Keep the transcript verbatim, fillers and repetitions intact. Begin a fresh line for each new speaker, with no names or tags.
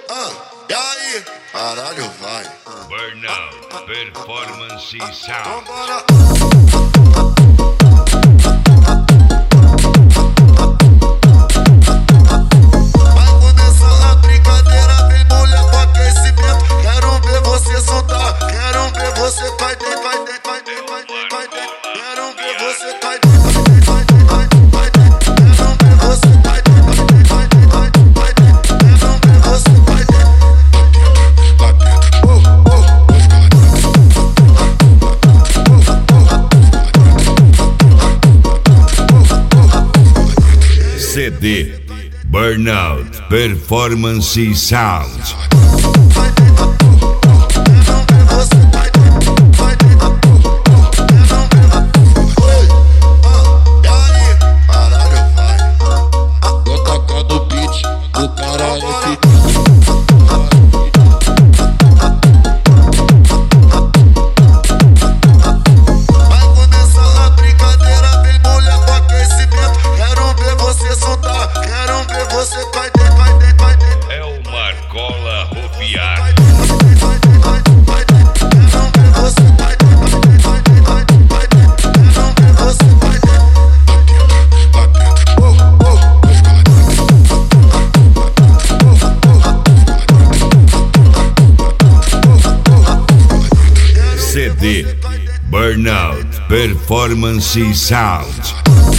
Ah, e aí? Caralho, vai.
Burnout, Performance Sound.
Vambora. Vai começar a brincadeira, vem mulher com aquecimento. Quero ver você soltar, quero ver você vai dentro, vai dentro, vai dentro, vai dentro, vai dentro. Quero ver você vai dentro, vai dentro, vai dentro, vai dentro. Quero ver você vai dentro, vai dentro, vai dentro, vai dentro. Quero ver você vai dentro.
C D Burnout Performance Sound. É o Marcola Roviar. C D Burnout Performance Sound.